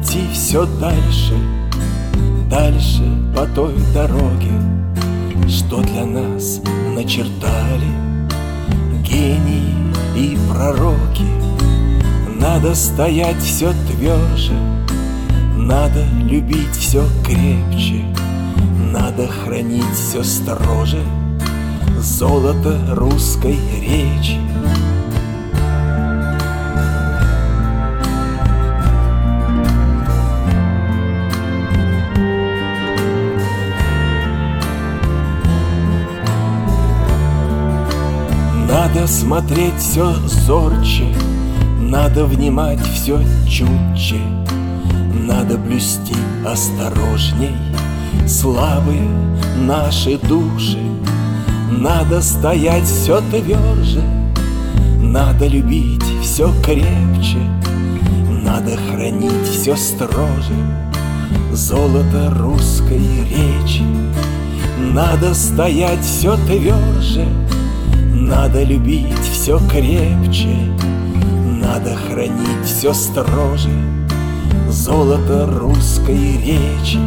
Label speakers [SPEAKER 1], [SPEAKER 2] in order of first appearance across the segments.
[SPEAKER 1] идти все дальше, дальше по той дороге, что для нас начертали гении и пророки. Надо стоять все тверже, надо любить все крепче, надо хранить все строже золото русской речи. Надо смотреть все зорче, надо внимать все чутче, надо блюсти осторожней слабые наши души. Надо стоять все тверже, надо любить все крепче, надо хранить все строже золото русской речи. Надо стоять все тверже, надо любить все крепче, надо хранить все строже золото русской речи.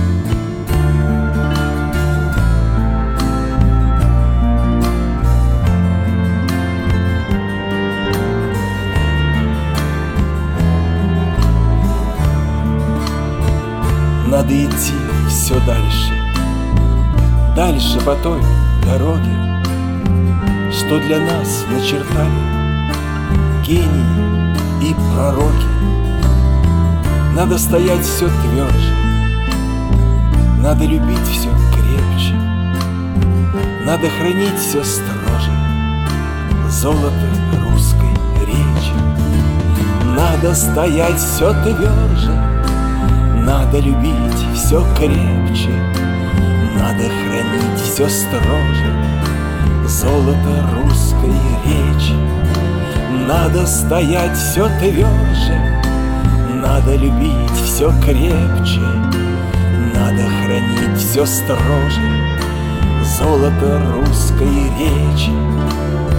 [SPEAKER 1] Надо идти все дальше, дальше по той дороге, что для нас начертали гении и пророки. Надо стоять все тверже, надо любить все крепче, надо хранить все строже золото русской речи. Надо стоять все тверже, надо любить все крепче, надо хранить все строже золото русской речи. Надо стоять все тверже, надо любить все крепче, надо хранить все строже золото русской речи.